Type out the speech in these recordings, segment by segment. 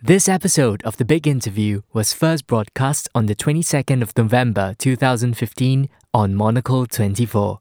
This episode of The Big Interview was first broadcast on the 22nd of November 2015 on Monocle 24.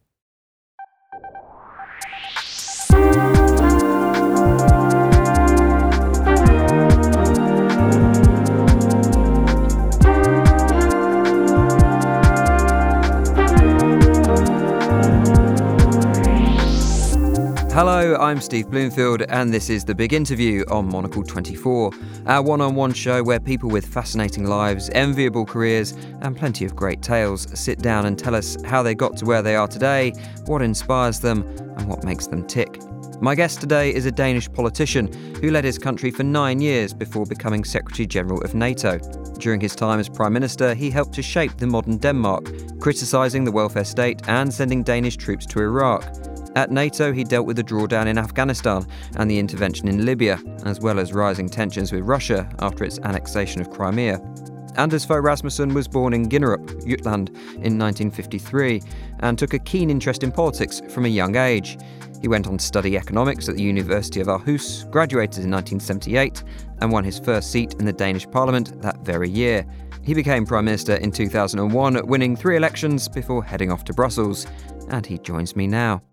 Hello, I'm Steve Bloomfield, and this is The Big Interview on Monocle 24, our one-on-one show where people with fascinating lives, enviable careers, and plenty of great tales sit down and tell us how they got to where they are today, what inspires them, and what makes them tick. My guest today is a Danish politician who led his country for 9 years before becoming Secretary-General of NATO. During his time as Prime Minister, he helped to shape the modern Denmark, criticising the welfare state and sending Danish troops to Iraq. At NATO, he dealt with the drawdown in Afghanistan and the intervention in Libya, as well as rising tensions with Russia after its annexation of Crimea. Anders Fogh Rasmussen was born in Ginnerup, Jutland, in 1953 and took a keen interest in politics from a young age. He went on to study economics at the University of Aarhus, graduated in 1978 and won his first seat in the Danish Parliament that very year. He became Prime Minister in 2001, winning 3 elections before heading off to Brussels. And he joins me now.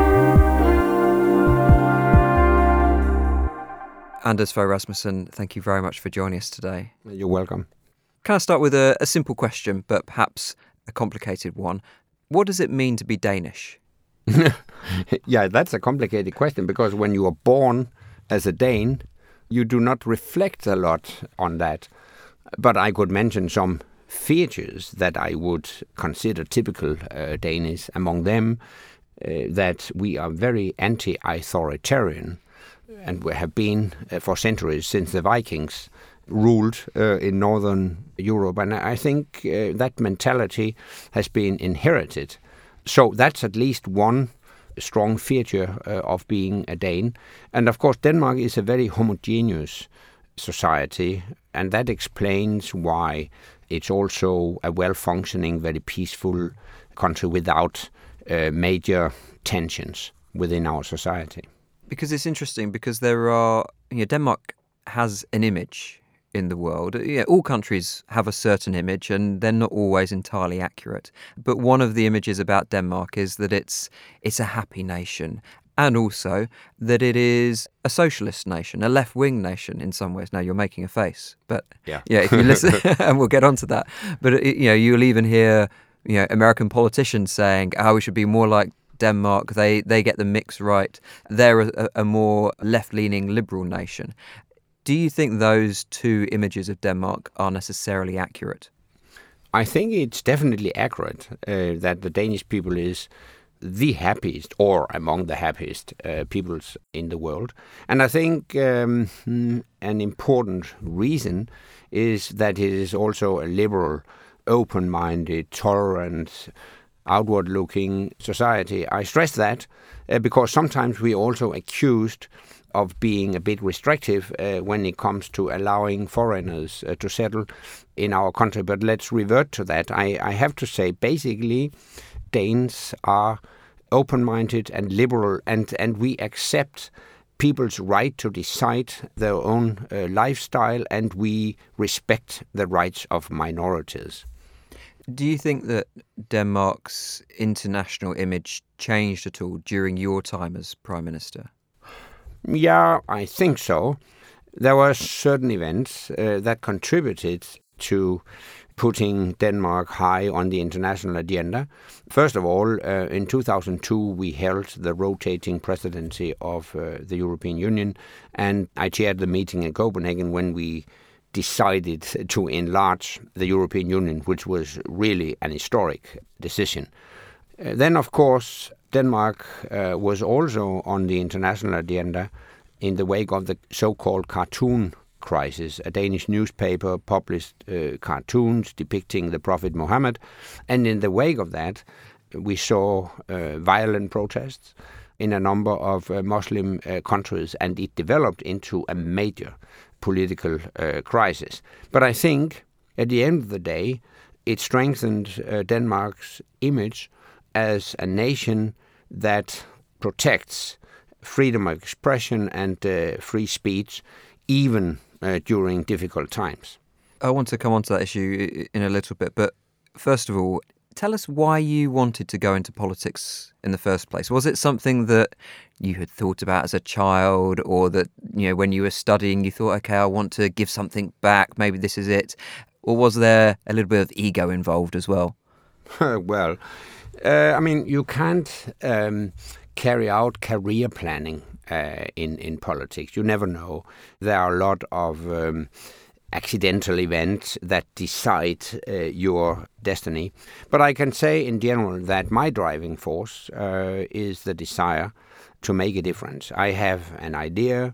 Anders Fogh Rasmussen, thank you very much for joining us today. You're welcome. Can I start with a simple question, but perhaps a complicated one? What does it mean to be Danish? Yeah, that's a complicated question because when you are born as a Dane, you do not reflect a lot on that. But I could mention some features that I would consider typical Danish. Among them, that we are very anti-authoritarian. And we have been for centuries since the Vikings ruled in Northern Europe. And I think that mentality has been inherited. So that's at least one strong feature of being a Dane. And of course, Denmark is a very homogeneous society. And that explains why it's also a well-functioning, very peaceful country without major tensions within our society. Because it's interesting, because there are, Denmark has an image in the world. All countries have a certain image and they're not always entirely accurate. But one of the images about Denmark is that it's a happy nation, and also that it is a socialist nation, a left-wing nation in some ways. Now, you're making a face, but yeah if you listen, and we'll get onto that. But, you'll even hear, American politicians saying, we should be more like Denmark, they get the mix right. They're a more left-leaning liberal nation. Do you think those two images of Denmark are necessarily accurate? I think it's definitely accurate that the Danish people is the happiest or among the happiest peoples in the world. And I think an important reason is that it is also a liberal, open-minded, tolerant, outward-looking society. I stress that because sometimes we also accused of being a bit restrictive when it comes to allowing foreigners to settle in our country. But let's revert to that. I have to say, basically, Danes are open-minded and liberal, and we accept people's right to decide their own lifestyle, and we respect the rights of minorities. Do you think that Denmark's international image changed at all during your time as Prime Minister? Yeah, I think so. There were certain events that contributed to putting Denmark high on the international agenda. First of all, in 2002, we held the rotating presidency of the European Union, and I chaired the meeting in Copenhagen when we decided to enlarge the European Union, which was really an historic decision. Then, of course, Denmark was also on the international agenda in the wake of the so-called cartoon crisis. A Danish newspaper published cartoons depicting the Prophet Muhammad, and in the wake of that, we saw violent protests in a number of Muslim countries, and it developed into a major political crisis. But I think at the end of the day, it strengthened Denmark's image as a nation that protects freedom of expression and free speech, even during difficult times. I want to come on to that issue in a little bit, but first of all, tell us why you wanted to go into politics in the first place. Was it something that you had thought about as a child, or that, when you were studying, you thought, okay, I want to give something back, maybe this is it? Or was there a little bit of ego involved as well? Well, you can't carry out career planning in politics. You never know. There are a lot of accidental events that decide your destiny. But I can say in general that my driving force is the desire to make a difference. I have an idea,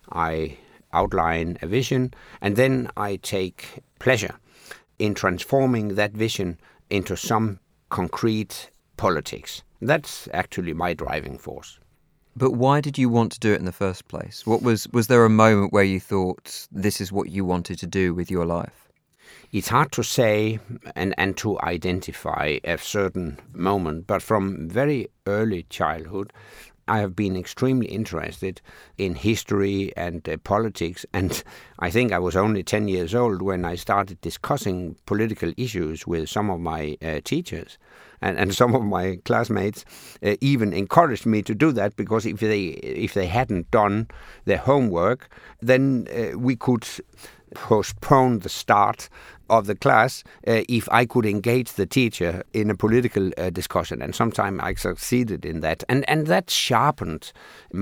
I outline a vision, and then I take pleasure in transforming that vision into some concrete politics. That's actually my driving force. But why did you want to do it in the first place? Was there a moment where you thought this is what you wanted to do with your life? It's hard to say and to identify a certain moment, but from very early childhood, I have been extremely interested in history and politics, and I think I was only 10 years old when I started discussing political issues with some of my teachers. And some of my classmates even encouraged me to do that, because if they hadn't done their homework, then we could postpone the start of the class if I could engage the teacher in a political discussion. And sometimes I succeeded in that. And that sharpened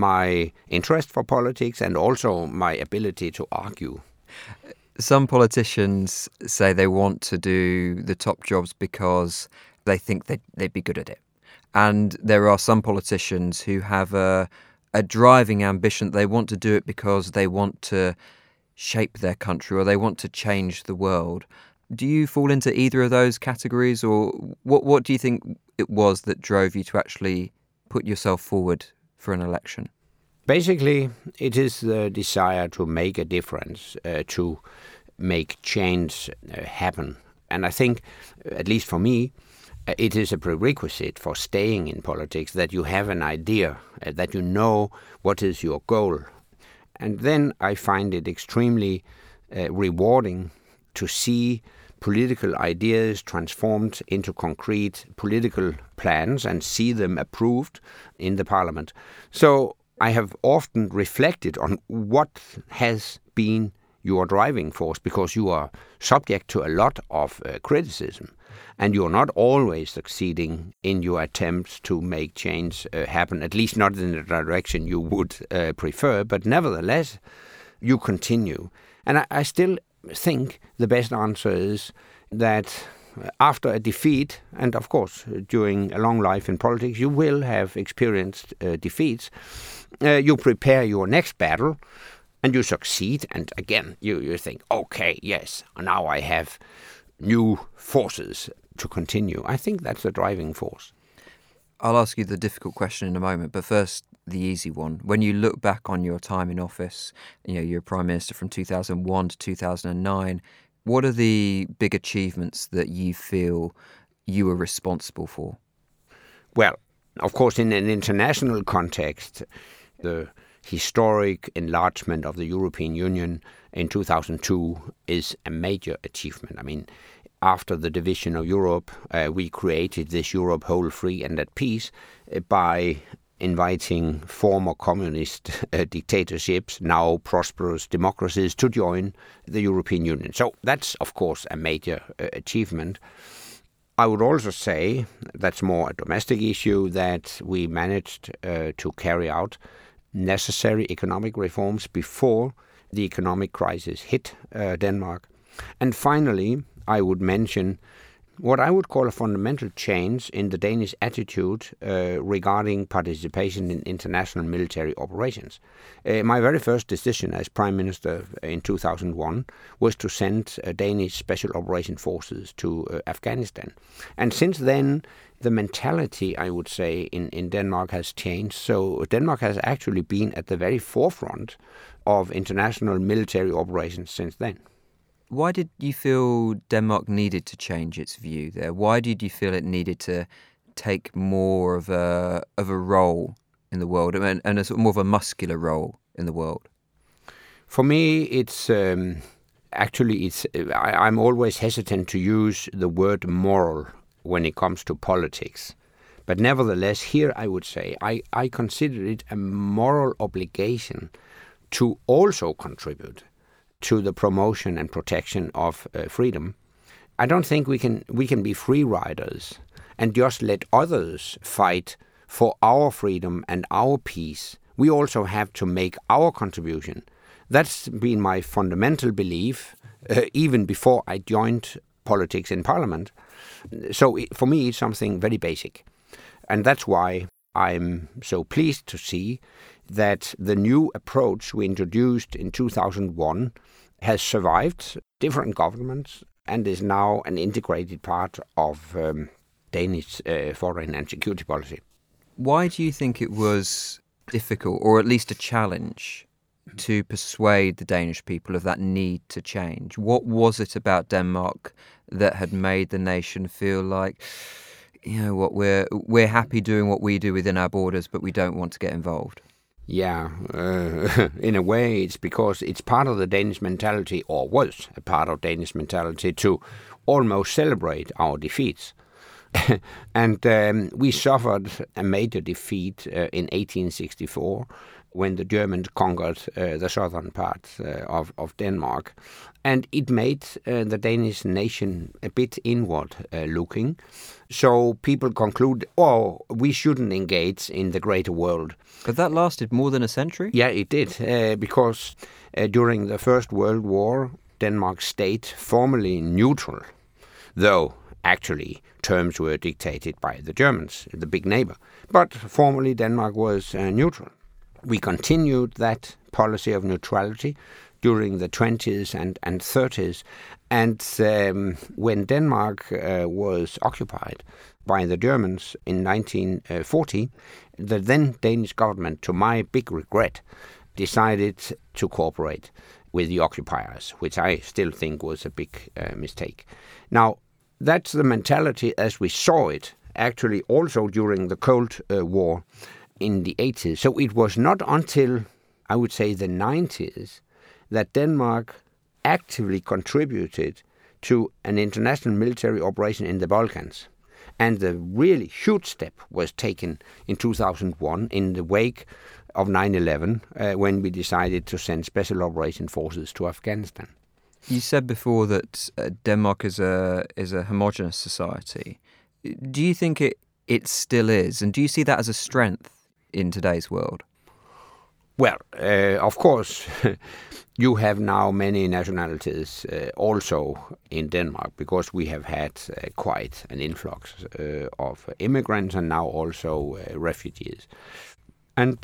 my interest for politics and also my ability to argue. Some politicians say they want to do the top jobs because they think they'd be good at it. And there are some politicians who have a driving ambition. They want to do it because they want to shape their country, or they want to change the world. Do you fall into either of those categories, or what do you think it was that drove you to actually put yourself forward for an election? Basically, it is the desire to make a difference, to make change happen. And I think, at least for me, it is a prerequisite for staying in politics that you have an idea, that you know what is your goal. And then I find it extremely rewarding to see political ideas transformed into concrete political plans and see them approved in the parliament. So I have often reflected on what has been your driving force, because you are subject to a lot of criticism, and you're not always succeeding in your attempts to make change happen, at least not in the direction you would prefer, but nevertheless, you continue. And I still think the best answer is that after a defeat, and of course during a long life in politics, you will have experienced defeats, you prepare your next battle, and you succeed, and again, you think, okay, yes, now I have new forces to continue. I think that's the driving force. I'll ask you the difficult question in a moment, but first, the easy one. When you look back on your time in office, you're Prime Minister from 2001 to 2009, what are the big achievements that you feel you were responsible for? Well, of course, in an international context, the historic enlargement of the European Union in 2002 is a major achievement. I mean, after the division of Europe, we created this Europe whole, free and at peace by inviting former communist dictatorships, now prosperous democracies, to join the European Union. So that's, of course, a major achievement. I would also say that's more a domestic issue, that we managed to carry out necessary economic reforms before the economic crisis hit Denmark. And finally, I would mention what I would call a fundamental change in the Danish attitude regarding participation in international military operations. My very first decision as Prime Minister in 2001 was to send Danish Special Operation Forces to Afghanistan. And since then, the mentality, I would say, in Denmark has changed. So Denmark has actually been at the very forefront of international military operations since then. Why did you feel Denmark needed to change its view there? Why did you feel it needed to take more of a role in the world, and a sort of more of a muscular role in the world? For me, it's I'm always hesitant to use the word moral when it comes to politics. But nevertheless, here I would say I consider it a moral obligation to also contribute to the promotion and protection of freedom. I don't think we can be free riders and just let others fight for our freedom and our peace. We also have to make our contribution. That's been my fundamental belief even before I joined politics in Parliament. So for me, it's something very basic. And that's why I'm so pleased to see that the new approach we introduced in 2001 has survived different governments and is now an integrated part of Danish foreign and security policy. Why do you think it was difficult, or at least a challenge, to persuade the Danish people of that need to change? What was it about Denmark that had made the nation feel like, you know what, we're happy doing what we do within our borders, but we don't want to get involved? Yeah, in a way it's because it's part of the Danish mentality, or was a part of Danish mentality, to almost celebrate our defeats. And we suffered a major defeat in 1864 when the Germans conquered the southern part of Denmark. And it made the Danish nation a bit inward looking. So people conclude, we shouldn't engage in the greater world. But that lasted more than a century? Yeah, it did, because during the First World War, Denmark stayed formally neutral, though actually terms were dictated by the Germans, the big neighbor. But formally Denmark was neutral. We continued that policy of neutrality during the 20s and 30s. And when Denmark was occupied by the Germans in 1940, the then Danish government, to my big regret, decided to cooperate with the occupiers, which I still think was a big mistake. Now, that's the mentality as we saw it, actually also during the Cold War in the 80s. So it was not until, I would say, the 90s that Denmark actively contributed to an international military operation in the Balkans. And the really huge step was taken in 2001 in the wake of 9/11 when we decided to send special operation forces to Afghanistan. You said before that Denmark is a homogenous society. Do you think it still is? And do you see that as a strength in today's world? Well, of course, you have now many nationalities also in Denmark, because we have had quite an influx of immigrants and now also refugees. And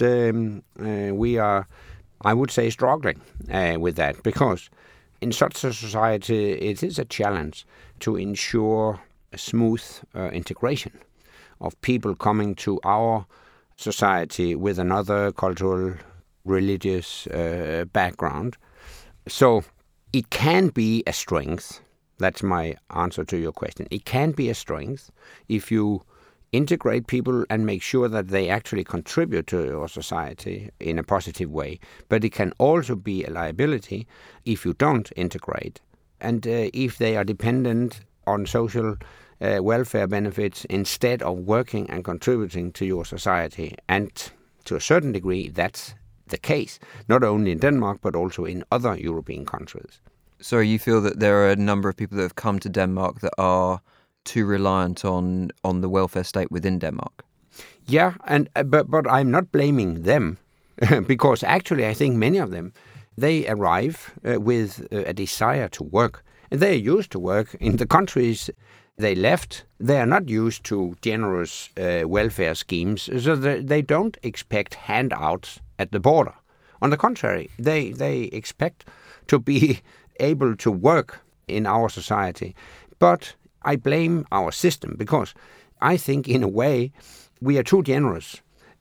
we are, I would say, struggling with that, because in such a society it is a challenge to ensure a smooth integration of people coming to our society with another cultural, religious background. So it can be a strength. That's my answer to your question. It can be a strength if you integrate people and make sure that they actually contribute to your society in a positive way. But it can also be a liability if you don't integrate. And if they are dependent on social welfare benefits instead of working and contributing to your society. And to a certain degree, that's the case, not only in Denmark, but also in other European countries. So you feel that there are a number of people that have come to Denmark that are too reliant on the welfare state within Denmark? Yeah, and but I'm not blaming them, because actually I think many of them, they arrive with a desire to work. And they are used to work in the countries they left. They are not used to generous welfare schemes, so they don't expect handouts at the border. On the contrary, they expect to be able to work in our society. But I blame our system, because I think in a way we are too generous.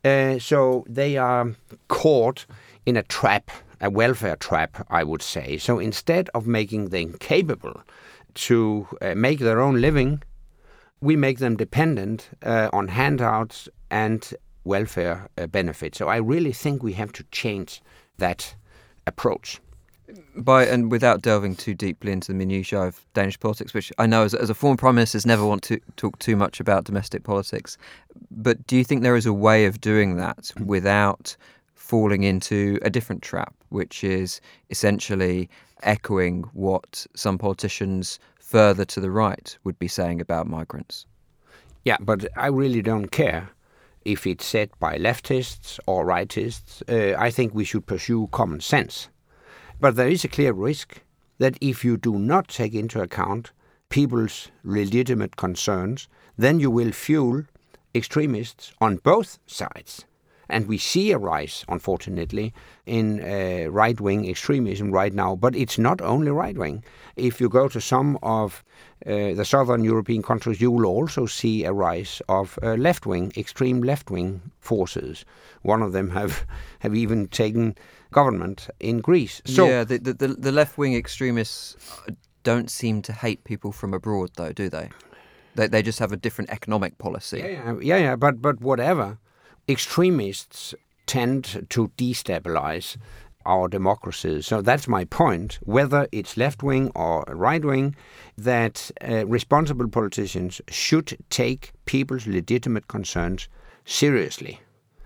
So they are caught in a trap, a welfare trap, I would say. So instead of making them capable to make their own living, we make them dependent on handouts and welfare benefits. So I really think we have to change that approach. And without delving too deeply into the minutiae of Danish politics, which I know as a former Prime Minister never want to talk too much about domestic politics, but do you think there is a way of doing that without falling into a different trap, which is essentially echoing what some politicians further to the right would be saying about migrants? Yeah, but I really don't care if it's said by leftists or rightists. I think we should pursue common sense. But there is a clear risk that if you do not take into account people's legitimate concerns, then you will fuel extremists on both sides. And we see a rise, unfortunately, in right-wing extremism right now. But it's not only right-wing. If you go to some of the southern European countries, you will also see a rise of left-wing, extreme left-wing forces. One of them have even taken government in Greece. So, yeah, the left-wing extremists don't seem to hate people from abroad, though, do they? They just have a different economic policy. Yeah. But whatever. Extremists tend to destabilize our democracies. So that's my point. Whether it's left-wing or right-wing, that responsible politicians should take people's legitimate concerns seriously.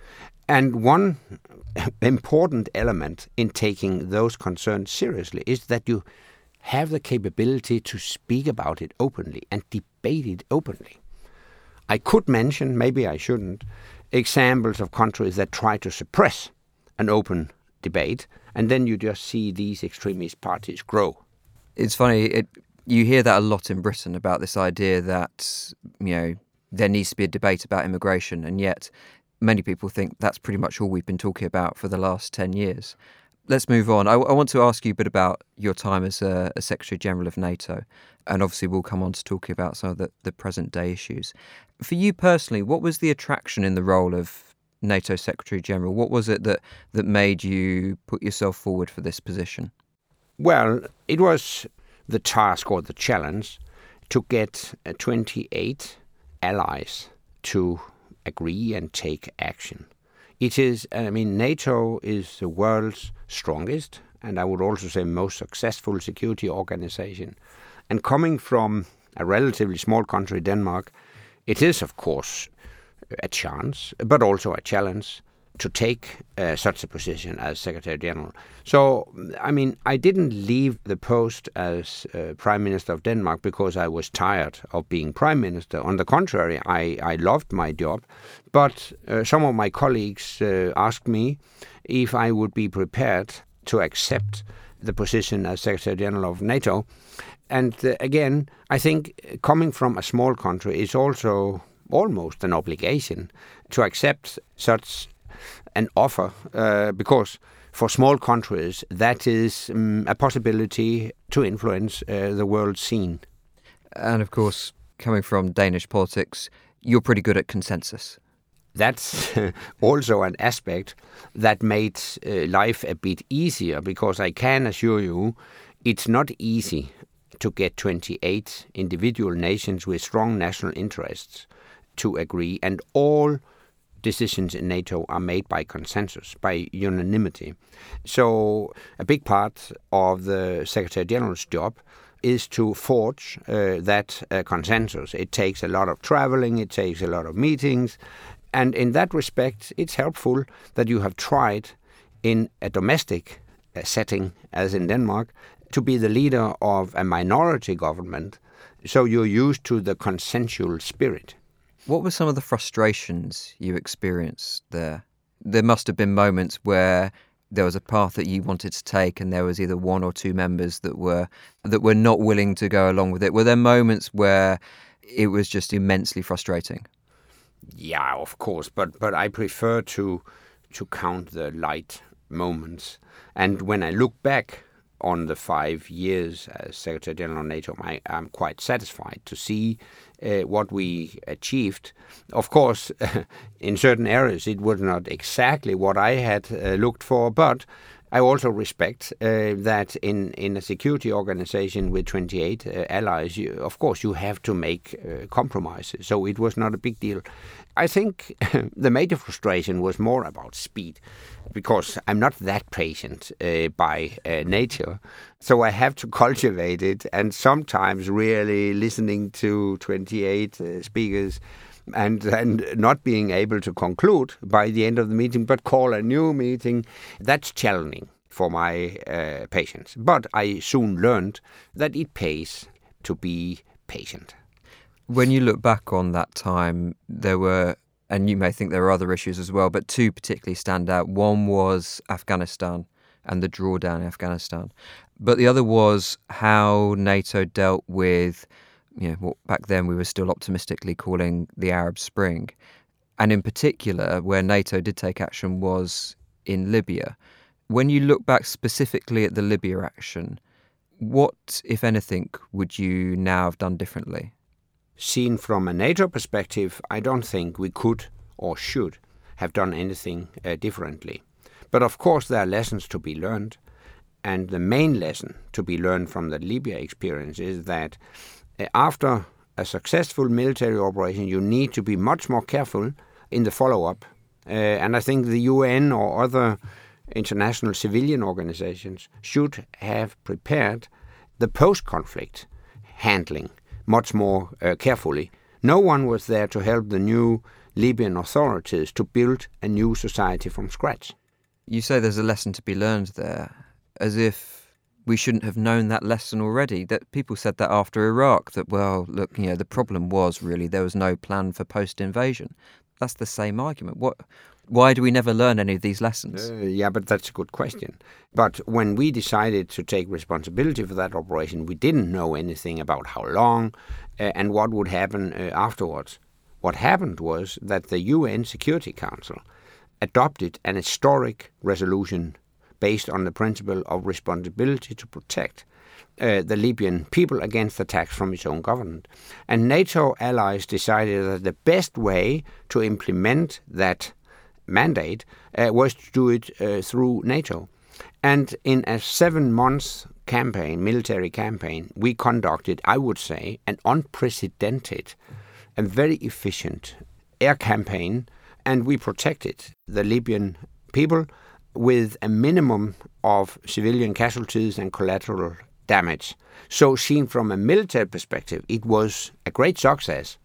And one important element in taking those concerns seriously is that you have the capability to speak about it openly and debate it openly. I could mention, maybe I shouldn't, examples of countries that try to suppress an open debate, and then you just see these extremist parties grow. It's funny, you hear that a lot in Britain about this idea that, there needs to be a debate about immigration, and yet many people think that's pretty much all we've been talking about for the last 10 years. Let's move on. I want to ask you a bit about your time as a Secretary General of NATO, and obviously we'll come on to talking about some of the present day issues. For you personally, what was the attraction in the role of NATO Secretary General? What was it that made you put yourself forward for this position? Well, it was the task or the challenge to get 28 allies to agree and take action. NATO is the world's strongest, and I would also say most successful security organization. And coming from a relatively small country, Denmark, it is, of course, a chance, but also a challenge to take such a position as Secretary General. So, I didn't leave the post as Prime Minister of Denmark because I was tired of being Prime Minister. On the contrary, I loved my job. But some of my colleagues asked me if I would be prepared to accept the position as Secretary General of NATO. And again, I think coming from a small country is also almost an obligation to accept such an offer, because for small countries, that is a possibility to influence the world scene. And of course, coming from Danish politics, you're pretty good at consensus. That's also an aspect that made life a bit easier, because I can assure you it's not easy to get 28 individual nations with strong national interests to agree, and all decisions in NATO are made by consensus, by unanimity. So a big part of the Secretary General's job is to forge that consensus. It takes a lot of traveling, it takes a lot of meetings, and in that respect, it's helpful that you have tried in a domestic setting, as in Denmark, to be the leader of a minority government, so you're used to the consensual spirit. What were some of the frustrations you experienced there? There must have been moments where there was a path that you wanted to take and there was either one or two members that were not willing to go along with it. Were there moments where it was just immensely frustrating? Yeah, of course, but I prefer to count the light moments. And when I look back on the 5 years as Secretary General of NATO, I'm quite satisfied to see what we achieved. Of course, in certain areas it was not exactly what I had looked for, but I also respect that in a security organization with 28 allies, of course, you have to make compromises. So it was not a big deal. I think the major frustration was more about speed, because I'm not that patient by nature. So I have to cultivate it, and sometimes really listening to 28 speakers and not being able to conclude by the end of the meeting, but call a new meeting, that's challenging for my patience. But I soon learned that it pays to be patient. When you look back on that time, there were, and you may think there were other issues as well, but two particularly stand out. One was Afghanistan and the drawdown in Afghanistan. But the other was how NATO dealt with, what back then we were still optimistically calling the Arab Spring. And in particular, where NATO did take action was in Libya. When you look back specifically at the Libya action, what, if anything, would you now have done differently? Seen from a NATO perspective, I don't think we could or should have done anything differently. But of course there are lessons to be learned. And the main lesson to be learned from the Libya experience is that after a successful military operation, you need to be much more careful in the follow-up. And I think the UN or other international civilian organizations should have prepared the post-conflict handling much more carefully. No one was there to help the new Libyan authorities to build a new society from scratch. You say there's a lesson to be learned there, as if we shouldn't have known that lesson already. That people said that after Iraq, that, well, look, the problem was really there was no plan for post-invasion. That's the same argument. Why do we never learn any of these lessons? Yeah, but that's a good question. But when we decided to take responsibility for that operation, we didn't know anything about how long and what would happen afterwards. What happened was that the UN Security Council adopted an historic resolution based on the principle of responsibility to protect the Libyan people against attacks from its own government. And NATO allies decided that the best way to implement that mandate was to do it through NATO. And in a 7-month campaign, military campaign, we conducted, I would say, an unprecedented and very efficient air campaign, and we protected the Libyan people with a minimum of civilian casualties and collateral damage. So seen from a military perspective, it was a great success.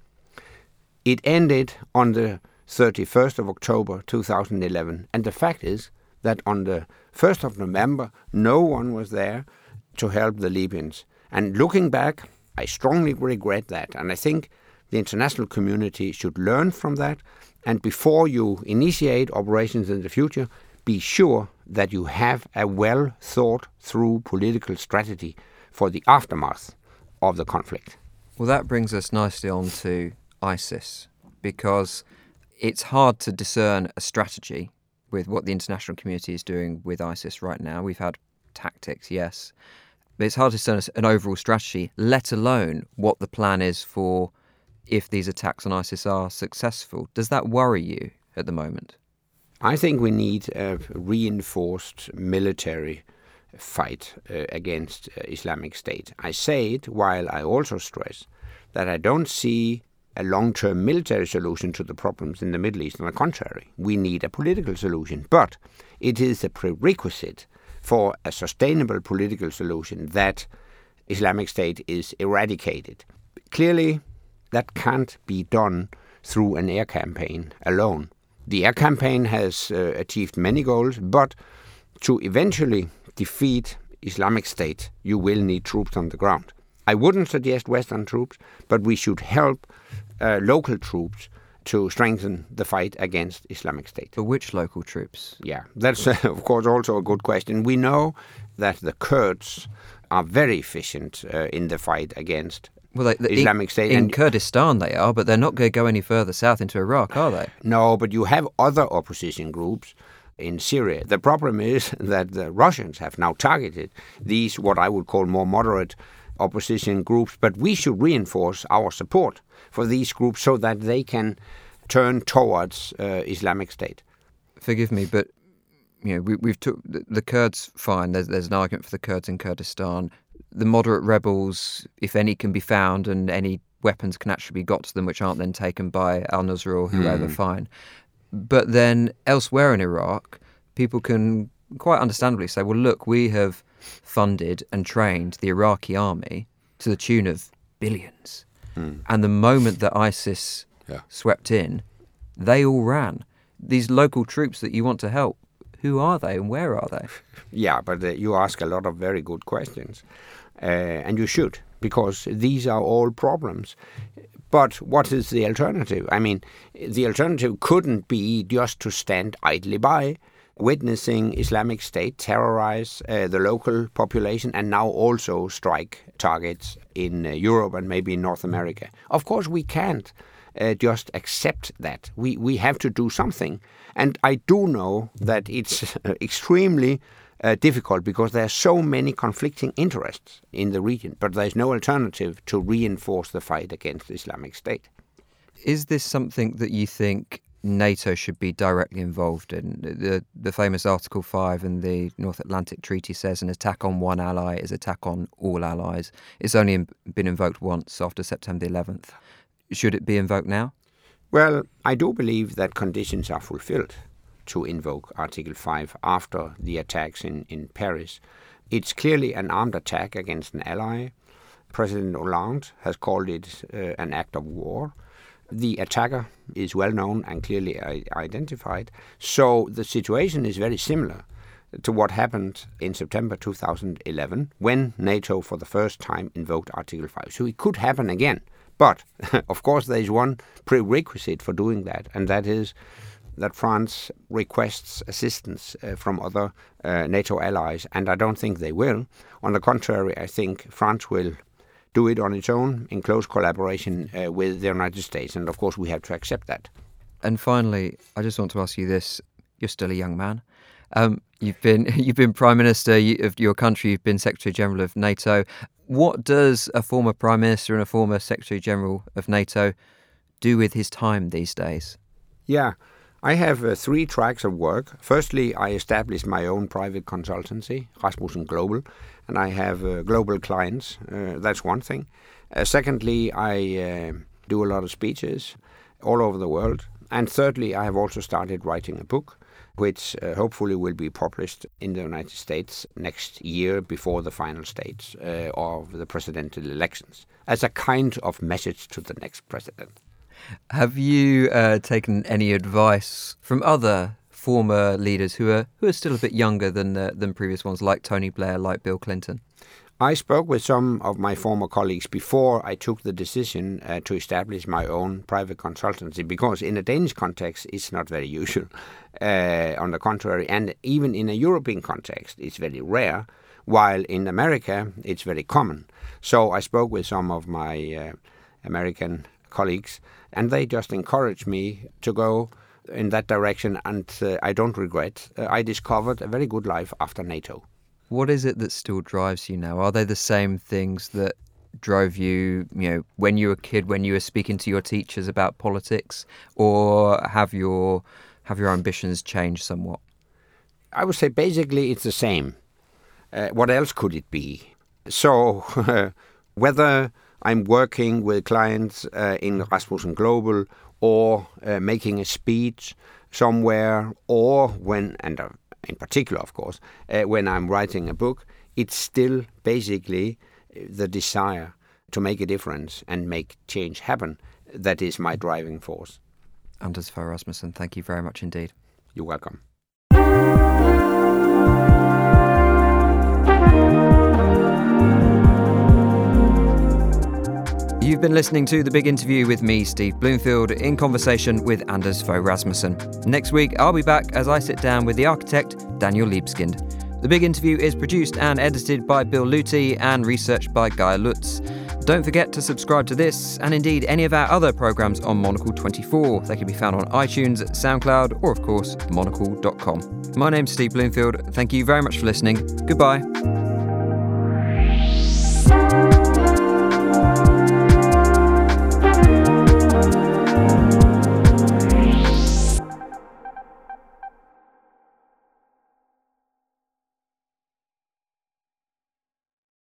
It ended on the 31st of October 2011, and the fact is that on the 1st of November, no one was there to help the Libyans. And looking back, I strongly regret that, and I think the international community should learn from that, and before you initiate operations in the future, be sure that you have a well-thought-through political strategy for the aftermath of the conflict. Well, that brings us nicely on to ISIS, because it's hard to discern a strategy with what the international community is doing with ISIS right now. We've had tactics, yes, but it's hard to discern an overall strategy, let alone what the plan is for if these attacks on ISIS are successful. Does that worry you at the moment? I think we need a reinforced military fight against Islamic State. I say it while I also stress that I don't see a long-term military solution to the problems in the Middle East. On the contrary, we need a political solution. But it is a prerequisite for a sustainable political solution that Islamic State is eradicated. Clearly, that can't be done through an air campaign alone. The air campaign has achieved many goals, but to eventually defeat Islamic State, you will need troops on the ground. I wouldn't suggest Western troops, but we should help local troops to strengthen the fight against Islamic State. But which local troops? Yeah, that's of course also a good question. We know that the Kurds are very efficient in the fight against Islamic State. In Kurdistan they are, but they're not going to go any further south into Iraq, are they? No, but you have other opposition groups in Syria. The problem is that the Russians have now targeted these, what I would call more moderate opposition groups, but we should reinforce our support for these groups so that they can turn towards Islamic State. Forgive me, but we've took the Kurds. Fine, there's an argument for the Kurds in Kurdistan. The moderate rebels, if any, can be found, and any weapons can actually be got to them, which aren't then taken by al-Nusra or whoever. Fine, but then elsewhere in Iraq, people can quite understandably say, well, look, we have funded and trained the Iraqi army to the tune of billions. And the moment that ISIS swept in, they all ran. These local troops that you want to help, who are they and where are they? Yeah, but you ask a lot of very good questions. And you should, because these are all problems. But what is the alternative? I mean, the alternative couldn't be just to stand idly by, witnessing Islamic State terrorize the local population and now also strike targets in Europe and maybe in North America. Of course, we can't just accept that. We have to do something. And I do know that it's extremely difficult because there are so many conflicting interests in the region, but there's no alternative to reinforce the fight against the Islamic State. Is this something that you think NATO should be directly involved in? The famous Article 5 in the North Atlantic Treaty says an attack on one ally is attack on all allies. It's only been invoked once after September 11th. Should it be invoked now? Well, I do believe that conditions are fulfilled to invoke Article 5 after the attacks in Paris. It's clearly an armed attack against an ally. President Hollande has called it an act of war. The attacker is well known and clearly identified. So the situation is very similar to what happened in September 2011 when NATO for the first time invoked Article 5. So it could happen again. But, of course, there is one prerequisite for doing that, and that is that France requests assistance from other NATO allies, and I don't think they will. On the contrary, I think France will do it on its own in close collaboration with the United States, and of course we have to accept that. And finally, I just want to ask you this. You're still a young man. You've been Prime Minister of your country, you've been Secretary General of NATO. What does a former Prime Minister and a former Secretary General of NATO do with his time these days? Yeah, I have 3 tracks of work. Firstly, I established my own private consultancy, Rasmussen Global, and I have global clients. That's one thing. Secondly, I do a lot of speeches all over the world. And thirdly, I have also started writing a book, which hopefully will be published in the United States next year before the final stage of the presidential elections, as a kind of message to the next president. Have you taken any advice from other former leaders who are still a bit younger than previous ones, like Tony Blair, like Bill Clinton? I spoke with some of my former colleagues before I took the decision to establish my own private consultancy, because in a Danish context, it's not very usual. On the contrary, and even in a European context, it's very rare, while in America, it's very common. So I spoke with some of my American colleagues, and they just encouraged me to go in that direction, and I don't regret. I discovered a very good life after NATO. What is it that still drives you now? Are they the same things that drove you, when you were a kid, when you were speaking to your teachers about politics, or have your ambitions changed somewhat? I would say basically it's the same. What else could it be? So whether I'm working with clients in Rasmussen Global, or making a speech somewhere, or when, and in particular, of course, when I'm writing a book, it's still basically the desire to make a difference and make change happen that is my driving force. Anders Fogh Rasmussen, thank you very much indeed. You're welcome. You've been listening to The Big Interview with me, Steve Bloomfield, in conversation with Anders Fogh Rasmussen. Next week, I'll be back as I sit down with the architect, Daniel Libeskind. The Big Interview is produced and edited by Bill Luty and researched by Guy Lutz. Don't forget to subscribe to this, and indeed any of our other programmes on Monocle 24. They can be found on iTunes, SoundCloud, or of course, monocle.com. My name's Steve Bloomfield. Thank you very much for listening. Goodbye.